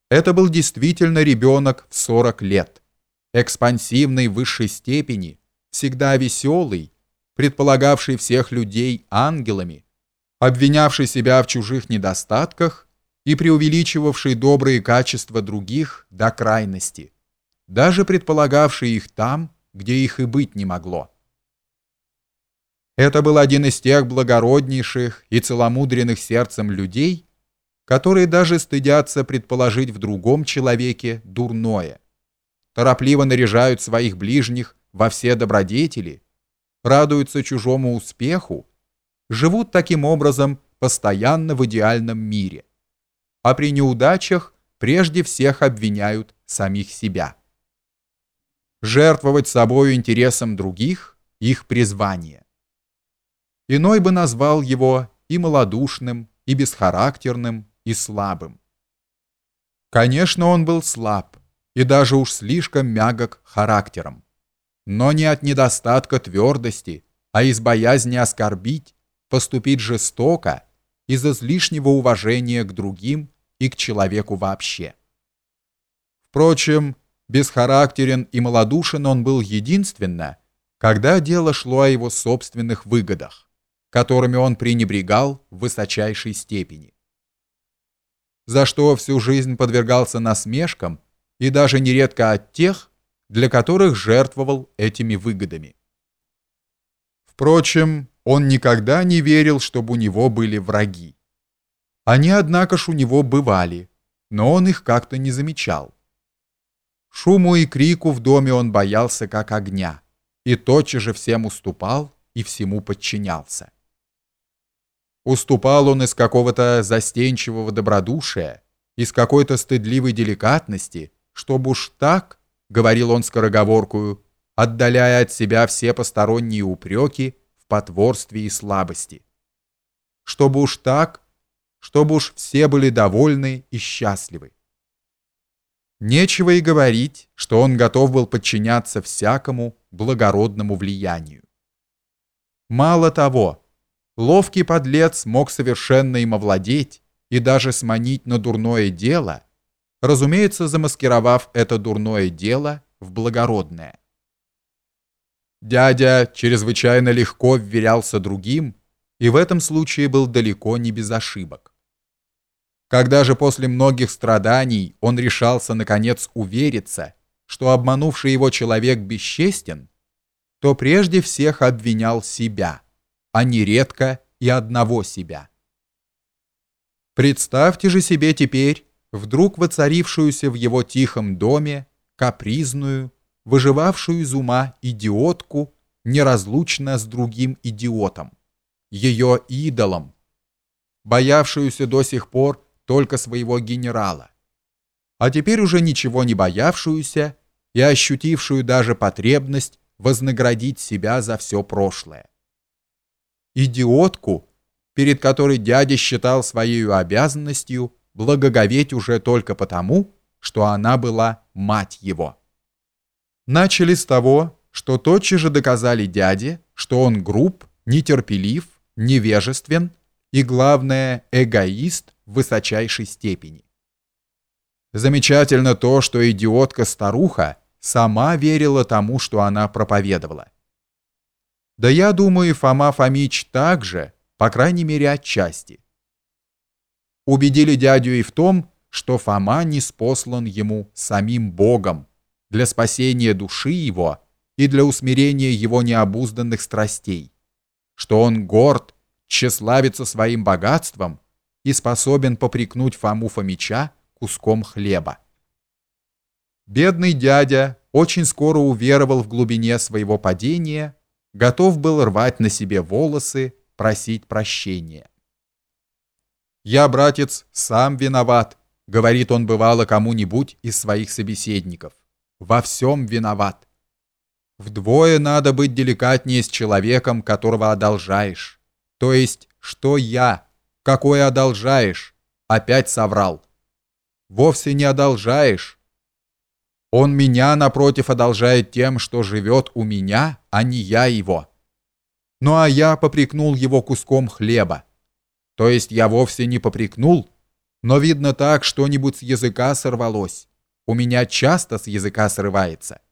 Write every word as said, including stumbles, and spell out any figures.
Это был действительно ребенок в сорок лет, экспансивный в высшей степени, всегда веселый, предполагавший всех людей ангелами, обвинявший себя в чужих недостатках и преувеличивавший добрые качества других до крайности, даже предполагавший их там, где их и быть не могло. Это был один из тех благороднейших и целомудренных сердцем людей, которые даже стыдятся предположить в другом человеке дурное, торопливо наряжают своих ближних во все добродетели, радуются чужому успеху, живут таким образом постоянно в идеальном мире, а при неудачах прежде всех обвиняют самих себя. Жертвовать собою интересам других – их призвание. Иной бы назвал его и малодушным, и бесхарактерным, и слабым. Конечно, он был слаб, и даже уж слишком мягок характером, но не от недостатка твердости, а из боязни оскорбить, поступить жестоко, из излишнего уважения к другим и к человеку вообще. Впрочем, бесхарактерен и малодушен он был единственно, когда дело шло о его собственных выгодах, которыми он пренебрегал в высочайшей степени, за что всю жизнь подвергался насмешкам и даже нередко от тех, для которых жертвовал этими выгодами. Впрочем, он никогда не верил, чтобы у него были враги. Они, однако ж, у него бывали, но он их как-то не замечал. Шуму и крику в доме он боялся как огня, и тотчас же всем уступал и всему подчинялся. Уступал он из какого-то застенчивого добродушия, из какой-то стыдливой деликатности, чтобы уж так, говорил он скороговоркую, отдаляя от себя все посторонние упреки в потворстве и слабости. Чтобы уж так, чтобы уж все были довольны и счастливы. Нечего и говорить, что он готов был подчиняться всякому благородному влиянию. Мало того, ловкий подлец мог совершенно им овладеть и даже сманить на дурное дело, разумеется, замаскировав это дурное дело в благородное. Дядя чрезвычайно легко вверялся другим и в этом случае был далеко не без ошибок. Когда же после многих страданий он решался наконец увериться, что обманувший его человек бесчестен, то прежде всех обвинял себя, а нередко и одного себя. Представьте же себе теперь вдруг воцарившуюся в его тихом доме капризную, выживавшую из ума идиотку неразлучно с другим идиотом, ее идолом, боявшуюся до сих пор только своего генерала, а теперь уже ничего не боявшуюся и ощутившую даже потребность вознаградить себя за все прошлое. Идиотку, перед которой дядя считал своей обязанностью благоговеть уже только потому, что она была мать его. Начали с того, что тотчас же доказали дяде, что он груб, нетерпелив, невежествен и, главное, эгоист в высочайшей степени. Замечательно то, что идиотка-старуха сама верила тому, что она проповедовала. Да я думаю, Фома Фомич также, по крайней мере отчасти. Убедили дядю и в том, что Фома ниспослан ему самим Богом для спасения души его и для усмирения его необузданных страстей, что он горд, тщеславится своим богатством и способен попрекнуть Фому Фомича куском хлеба. Бедный дядя очень скоро уверовал в глубине своего падения, готов был рвать на себе волосы, просить прощения. «Я, братец, сам виноват», — говорит он бывало кому-нибудь из своих собеседников. «Во всем виноват. Вдвое надо быть деликатнее с человеком, которого одолжаешь. То есть, что я, какое одолжаешь, опять соврал. Вовсе не одолжаешь. Он меня, напротив, одолжает тем, что живет у меня, а не я его. Ну а я попрекнул его куском хлеба. То есть я вовсе не попрекнул, Но видно так, что-нибудь с языка сорвалось. У меня часто с языка срывается.